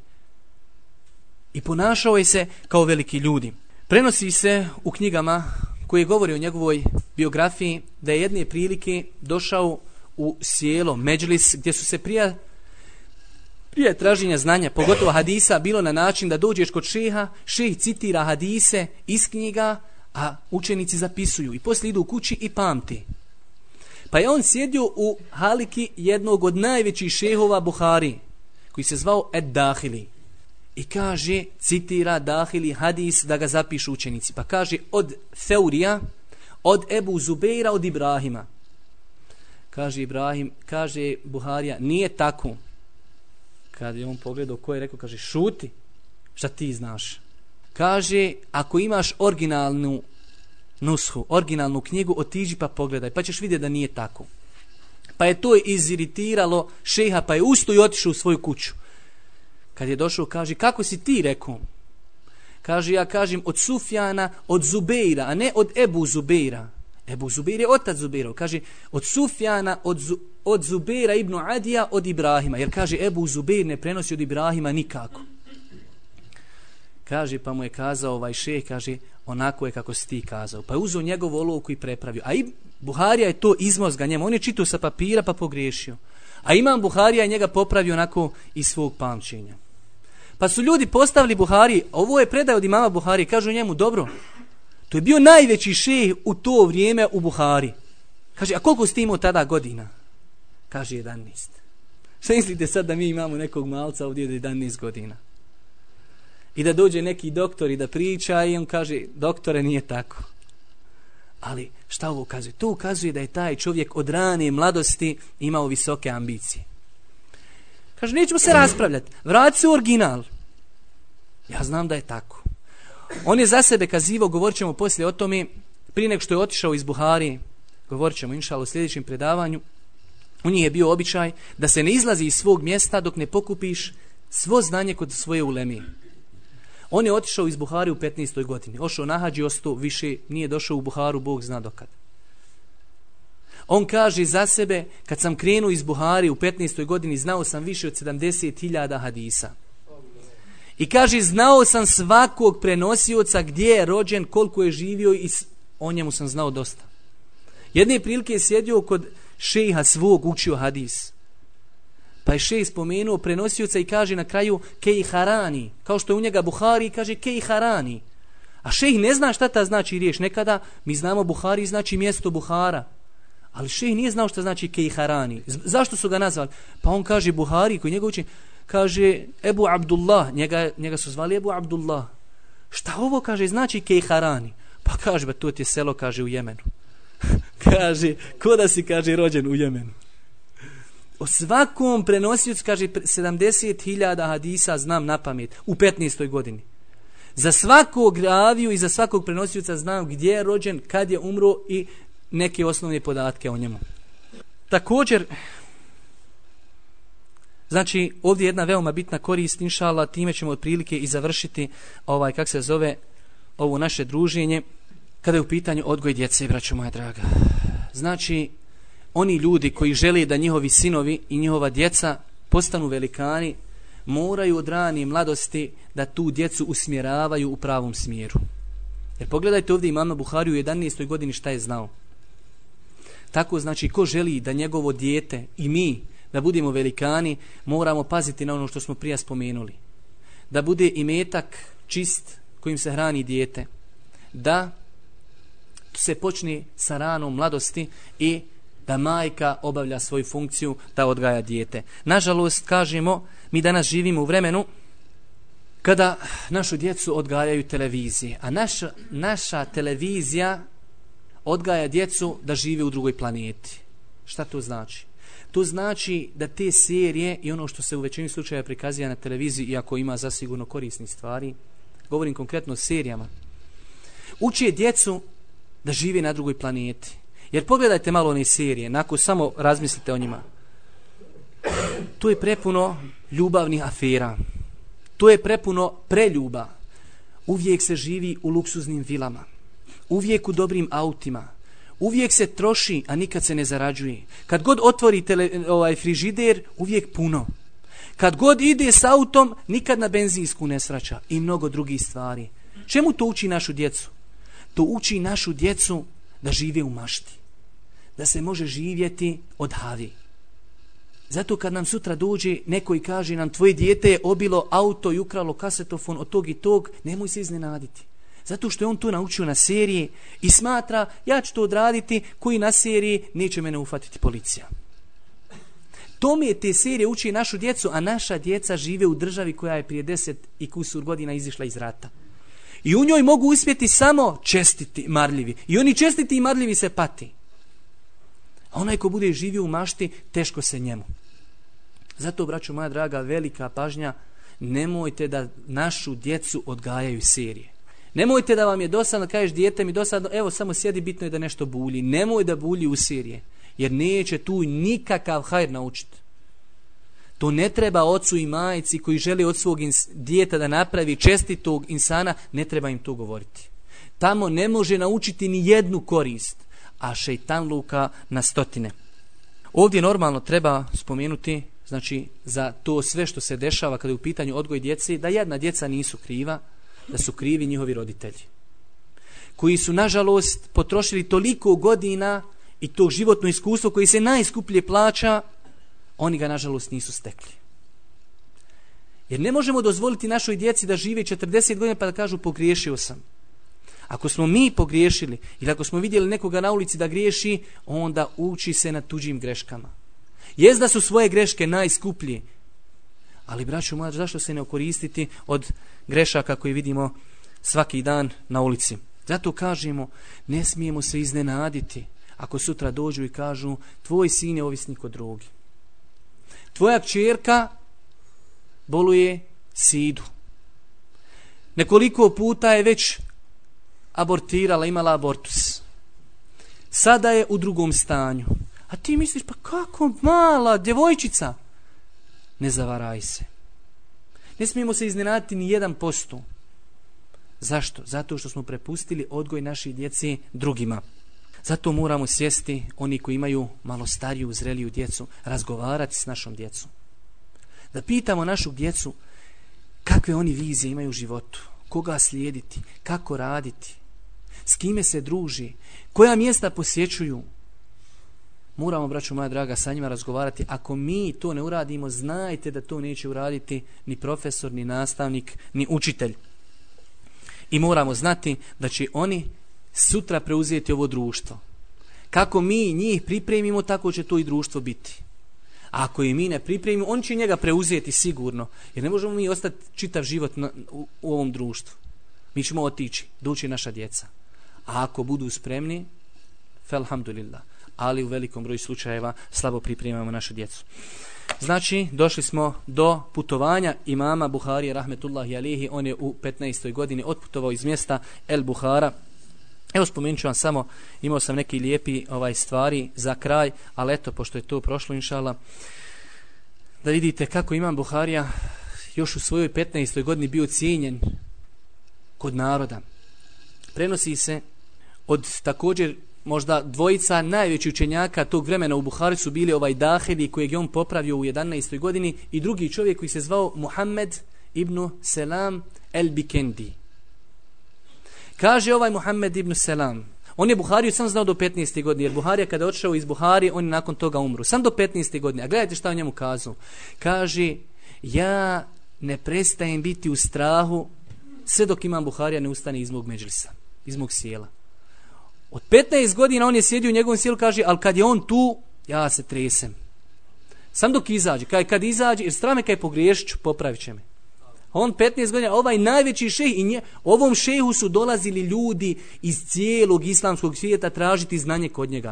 I ponašao je se kao veliki ljudi. Prenosi se u knjigama koje govori o njegovoj biografiji da je jedne prilike došao u sjelo Međlis, gdje su se prije prije traženja znanja, pogotovo hadisa, bilo na način da dođeš kod šeha, šeh citira hadise iz knjiga, a učenici zapisuju i poslije idu u kući i pamti. Pa je on sjedio u haliki jednog od najvećih šehova Buhari, koji se zvao Ed Dahili. I kaže, citira Dahili hadis da ga zapišu učenici. Pa kaže, od Theurija, od Ebu Zubeira, od Ibrahima. Kaže Ibrahim, kaže Buharija, nije tako. Kada je on pogledao ko je rekao, kaže, šuti, šta ti znaš? Kaže, ako imaš originalnu nushu, originalnu knjigu, otiđi pa pogledaj, pa ćeš vidjeti da nije tako. Pa je to iziritiralo šeha, pa je usto i otišao u svoju kuću. kad je došao, kaže, kako si ti rekao? Kaže, ja kažem od Sufjana, od Zubeira, a ne od Ebu Zubeira. Ebu Zubeir je otac Zubeirov. Kaže, od Sufjana, od, Zu, od Zubeira ibn Adija, od Ibrahima. Jer kaže, Ebu Zubeir ne prenosi od Ibrahima nikako. Kaže, pa mu je kazao ovaj šejh, kaže, onako je kako si ti kazao. Pa je uzeo njegovu olovku i prepravio. A i Buharija je to izmozga njemu. On je čitao sa papira pa pogriješio. A Imam Buharija je njega popravio onako iz svog pamćenja. Pa su ljudi postavili Buhari, ovo je predaj od imama Buhari, kažu njemu, dobro, to je bio najveći šejh u to vrijeme u Buhari. Kaže, a koliko ste imao tada godina? Kaže, jedanaest. Šta mislite sad da mi imamo nekog malca ovdje od jedanaest godina? I da dođe neki doktor i da priča i on kaže, doktore, nije tako. Ali šta ovo ukazuje? To ukazuje da je taj čovjek od rane mladosti imao visoke ambicije. Kaže, nećemo se raspravljati. Vrati se u original. Ja znam da je tako. On je za sebe kazivao, govorit ćemo poslije o tome, prije nego što je otišao iz Buharije, govorit ćemo inšallah u sljedećem predavanju, u njih je bio običaj da se ne izlazi iz svog mjesta dok ne pokupiš svo znanje kod svoje uleme. On je otišao iz Buhari u petnaestoj godini. Ošao na hadž i ostao više, nije došao u Buharu, Bog zna dokad. On kaže za sebe, kad sam krenuo iz Buhari u petnaestoj godini, znao sam više od sedamdeset hiljada hadisa. I kaže, znao sam svakog prenosioca gdje je rođen, koliko je živio i o njemu sam znao dosta. Jedne prilike je sjedio kod šejha svog, učio hadis. Pa je šejh spomenuo prenosioca i kaže na kraju Kej Harani, kao što je u njega Buhari, kaže Kej Harani. A šejh ne zna šta ta znači riječ. Nekada mi znamo Buhari znači mjesto Buhara. Ali šejh nije znao šta znači Kej Harani. Zašto su ga nazvali? Pa on kaže Buhari, koji njega uči, kaže Ebu Abdullah, njega, njega su zvali Ebu Abdullah. Šta ovo kaže znači Kej Harani? Pa kaže, ba to ti je selo, kaže u Jemenu. Kaže, ko da si, kaže, rođen u Jemenu. O svakom prenosiocu, kaže, sedamdeset hiljada hadisa znam na pamet u petnaestoj godini. Za svakog raviju i za svakog prenosioca znam gdje je rođen, kad je umro i neke osnovne podatke o njemu. Također, znači, ovdje je jedna veoma bitna korist, inšallah, time ćemo otprilike i završiti ovaj, kak se zove, ovo naše druženje, kada je u pitanju odgoj djece, braćo moja draga. Znači, oni ljudi koji žele da njihovi sinovi i njihova djeca postanu velikani, moraju od rane mladosti da tu djecu usmjeravaju u pravom smjeru. Jer pogledajte ovdje imama Buhari u jedanaestoj godini šta je znao. Tako znači, ko želi da njegovo dijete i mi da budemo velikani, moramo paziti na ono što smo prije spomenuli. Da bude imetak čist kojim se hrani dijete. Da se počne sa ranom mladosti i da majka obavlja svoju funkciju da odgaja dijete. Nažalost, kažemo, mi danas živimo u vremenu kada našu djecu odgajaju televizije. A naša, naša televizija odgaja djecu da žive u drugoj planeti. Šta to znači? To znači da te serije i ono što se u većini slučaja prikazuje na televiziji, iako ima zasigurno korisnih stvari, govorim konkretno o serijama, uče djecu da žive na drugoj planeti. Jer pogledajte malo one serije, nakon samo razmislite o njima. To je prepuno ljubavnih afera. To je prepuno preljuba. Uvijek se živi u luksuznim vilama. Uvijek u dobrim autima. Uvijek se troši, a nikad se ne zarađuje. Kad god otvori tele, ovaj frižider, uvijek puno. Kad god ide s autom, nikad na benzinsku ne srača. I mnogo drugih stvari. Čemu to uči našu djecu? To uči našu djecu da žive u mašti. Da se može živjeti od havi. Zato kad nam sutra dođe neko i kaže nam tvoje dijete je obilo auto i ukralo kasetofon od tog i tog, nemoj se iznenaditi. Zato što je on to naučio na seriji i smatra ja ću to odraditi, koji na seriji neće mene ufatiti policija. Tome te serije uči našu djecu, a naša djeca žive u državi koja je prije deset i kusur godina izišla iz rata. I u njoj mogu uspjeti samo čestiti, marljivi. I oni čestiti i marljivi se pati. A onaj ko bude živio u mašti, teško se njemu. Zato, braćo moja draga, velika pažnja, nemojte da našu djecu odgajaju serije. Nemojte da vam je dosadno, kažeš dijete mi dosadno, evo samo sjedi, bitno je da nešto bulji. Nemoj da bulji u serije, jer neće tu nikakav hajr naučiti. To ne treba ocu i majici koji žele od svog djeta da napravi čestitog insana, ne treba im to govoriti. Tamo ne može naučiti ni jednu korist, a šejtanluka na stotine. Ovdje normalno treba spomenuti, znači, za to sve što se dešava kada je u pitanju odgoj djece, da jedna djeca nisu kriva, da su krivi njihovi roditelji, koji su, nažalost, potrošili toliko godina i to životno iskustvo koji se najskuplje plaća, oni ga, nažalost, nisu stekli. Jer ne možemo dozvoliti našoj djeci da žive četrdeset godina pa da kažu pogriješio sam. Ako smo mi pogriješili ili ako smo vidjeli nekoga na ulici da griješi, onda uči se na tuđim greškama. Jest da su svoje greške najskuplje, ali, braćo moja, zašto se ne okoristiti od grešaka koje vidimo svaki dan na ulici? Zato kažemo, ne smijemo se iznenaditi ako sutra dođu i kažu tvoj sin je ovisnik o drogi. Tvoja kćerka boluje sidu. Nekoliko puta je već abortirala, imala abortus. Sada je u drugom stanju. A ti misliš, pa kako mala djevojčica? Ne zavaraj se. Ne smijemo se iznenaditi ni jedan posto. Zašto? Zato što smo prepustili odgoj naših djece drugima. Zato moramo sjesti, oni koji imaju malo stariju, zreliju djecu, razgovarati s našom djecom. Da pitamo našu djecu kakve oni vizije imaju u životu, koga slijediti, kako raditi, s kime se druži, koja mjesta posjećuju. Moramo, braćo moja draga, sa njima razgovarati. Ako mi to ne uradimo, znajte da to neće uraditi ni profesor, ni nastavnik, ni učitelj. I moramo znati da će oni sutra preuzeti ovo društvo. Kako mi njih pripremimo, tako će to i društvo biti. A ako i mi ne pripremimo, on će njega preuzeti sigurno. Jer ne možemo mi ostati čitav život na, u, u ovom društvu. Mi ćemo otići, doći naša djeca. A ako budu spremni, felhamdulillah. Ali u velikom broju slučajeva slabo pripremamo našu djecu. Znači, došli smo do putovanja imama Buharije rahmetullahi alihi. On je u petnaestoj godini otputovao iz mjesta El Buhara. Evo, spomenut ću vam samo, imao sam neki lijepi ovaj stvari za kraj, ali eto, pošto je to prošlo, inšallah, da vidite kako imam Buharija još u svojoj petnaestoj godini bio cijenjen kod naroda. Prenosi se od također možda dvojica najvećih učenjaka tog vremena u Buhari su bili ovaj Dahili kojeg je on popravio u jedanaestoj godini i drugi čovjek koji se zvao Muhammed ibn Selam el-Bikendi. Kaže ovaj Muhammed ibn Selam, on je Buhariju sam znao do petnaeste godine, jer Buharija kada je otišao iz Buhari, on je nakon toga umru. Sam do petnaeste godine. A gledajte šta o njemu kazao. Kaže, ja ne prestajem biti u strahu sve dok imam Buharija ne ustane iz mog međlisa, iz mog sjela. Od petnaest godina on je sjedio u njegovom sjelu, kaže, ali kad je on tu, ja se tresem. Sam dok izađe, kad, kad izađe, jer strame kad je pogriješit ću, popravit će me. On petnaest godina, ovaj najveći šejh, i nje, ovom šejhu su dolazili ljudi iz cijelog islamskog svijeta tražiti znanje kod njega.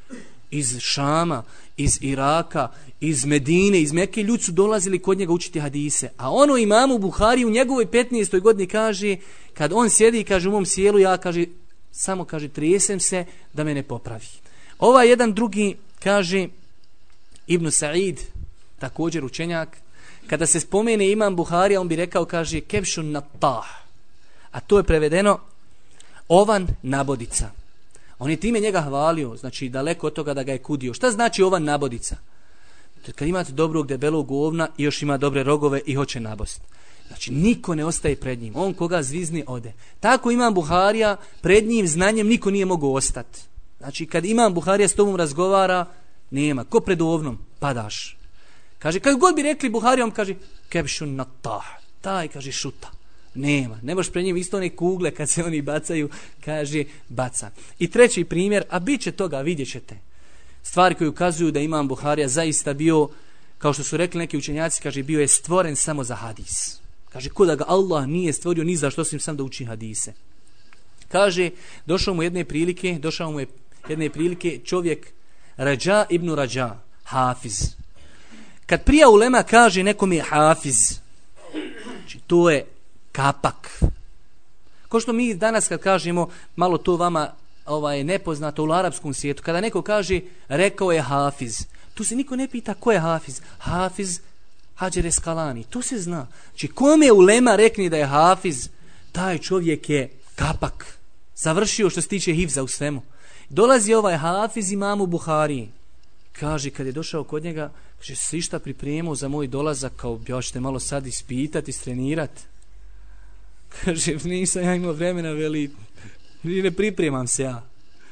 Iz Šama, iz Iraka, iz Medine, iz Mekke, ljudi su dolazili kod njega učiti hadise. A ono imamu Buhari u njegovoj petnaestoj godini kaže, kad on sjedi i kaže u mom sjelu, ja kaže, samo kaže, tresem se da me ne popravi. Ovaj jedan drugi kaže, Ibn Sa'id, također učenjak, kada se spomene imam Buharija, on bi rekao, kaže, kebšun natah. A to je prevedeno ovan nabodica. On je time njega hvalio, znači daleko od toga da ga je kudio. Šta znači ovan nabodica? Kad imate dobrog debelog ovna i još ima dobre rogove i hoće nabost. Znači niko ne ostaje pred njim. On koga zvizni ode. Tako imam Buharija, pred njim znanjem niko nije mogao ostati. Znači kad imam Buharija s tobom razgovara, nema. Ko pred ovnom? Padaš. Kaže, kad god bi rekli Buhari, on kaže, kebšun natah. Taj, kaže, šuta. Nema. Ne možeš pred njim isto one kugle kad se oni bacaju, kaže, baca. I treći primjer, a bit će toga, vidjet ćete. Stvari koje ukazuju da imam Buharija zaista bio, kao što su rekli neki učenjaci, kaže, bio je stvoren samo za hadis. Kaže, ko da ga Allah nije stvorio ni za što osim sam da uči hadise. Kaže, došao mu jedne prilike, došao mu je jedne prilike čovjek Rađa ibn Rađa, hafiz. Kad prija ulema kaže nekom je hafiz, znači to je kapak. Ko što mi danas kad kažemo, malo to vama ovaj, nepoznato u arapskom svijetu, kada neko kaže rekao je hafiz, tu se niko ne pita ko je hafiz. Hafiz Hadžer Eskalani, to se zna. Znači, kome ulema rekni da je hafiz, taj čovjek je kapak. Završio što se tiče hifza u svemu. Dolazi ovaj hafiz imamu Buhariji. Kaže, kad je došao kod njega, kaže, si šta pripremao za moj dolazak, kao ja ćete malo sad ispitati, istrenirati. Kaže, nisam ja imao vremena, veli, ne pripremam se ja.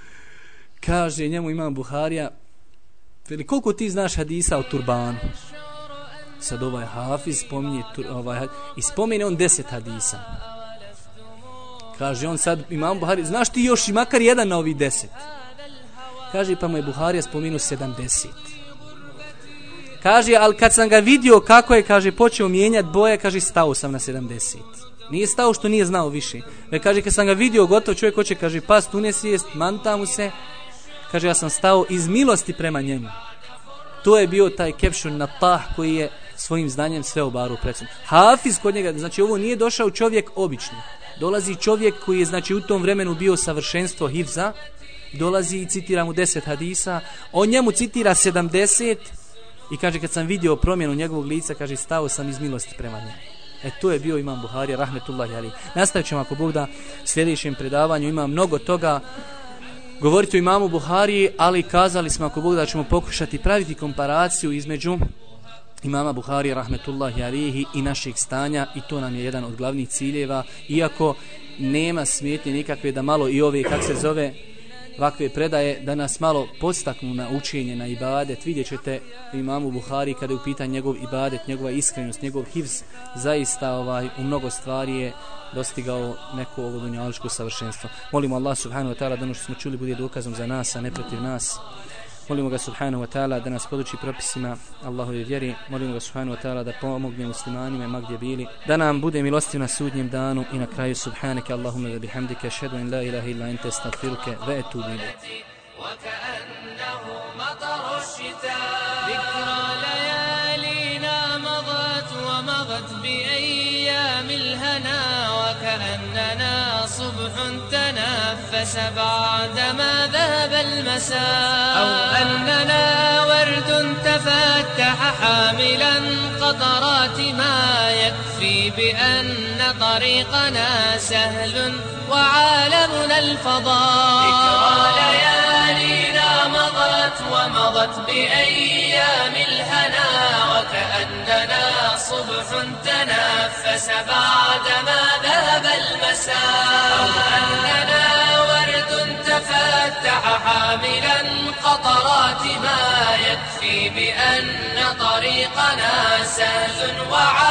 Kaže, njemu imam Buharija, veli, koliko ti znaš hadisa o turbanu? Sad ovaj hafiz spominje, ovaj, i spomene on deset hadisa. Kaže, on sad imam Buharija, znaš ti još i makar jedan na ovih deset? Kaže, pa mu je Buharija spomenuo sedamdeset. Kaže, ali kad sam ga vidio kako je, kaže, počeo mijenjati boje, kaže, stao sam na sedamdeset. Nije stao što nije znao više. Već kaže, kad sam ga vidio gotov, čovjek hoće, kaže, pas tu ne sjest, manta mu se. Kaže, ja sam stao iz milosti prema njemu. To je bio taj kepšun na tah koji je svojim znanjem sve obaru pred sobom. Hafiz kod njega, znači ovo nije došao čovjek obični. Dolazi čovjek koji je, znači, u tom vremenu bio savršenstvo hifza. Dolazi i citira mu deset hadisa. On njemu citira sedamdeset. I kaže, kad sam vidio promjenu njegovog lica, kaže, stao sam iz milosti prema njemu. E, to je bio imam Buharija, rahmetullahi alejhi. Nastavit ćemo, ako Bog da, sljedećem predavanju. Ima mnogo toga govoriti o imamu Buhariji, ali kazali smo, ako Bog da, ćemo pokušati praviti komparaciju između imama Buharija, rahmetullahi alejhi, i naših stanja, i to nam je jedan od glavnih ciljeva, iako nema smetnje nikakve da malo i ove, kak se zove, ovakve predaje, da nas malo podstaknu na učenje, na ibadet. Vidjet ćete imamu Buhari kada je u pitanju njegov ibadet, njegova iskrenost, njegov hifz, zaista ovaj, u mnogo stvari je dostigao neko ovo dunjaličko savršenstvo. Molimo Allah subhanahu wa ta'ala da ono što smo čuli bude dokazom za nas, a ne protiv nas. Molimo ga subhanahu wa ta'ala da nas poduči propisima Allahove vjeri. Molimo ga subhanahu wa ta'ala da pomogne muslimanima ma gdje bili. Da nam bude milostiv na sudnjem danu i na kraju subhanaka Allahumma wa bihamdika ashhadu an la ilaha illa anta astaghfiruka wa atubu ilayk. وكأنه مطر الشتاء ذكرى ليالينا مضت ومضت بأيام الهنا وكأننا صبح تنفس بعدما ذهب المساء أو أننا ورد تفتح حاملا قطرات ما يكفي بأن طريقنا سهل وعالمنا الفضاء ذكرى ليالينا مضت ومضت بأيام الهنا وكأننا صبح تنفس بعدما ذهب المساء أو أننا ورد تفتح حاملا قطرات ما يكفي بأن طريقنا سهل وعالمنا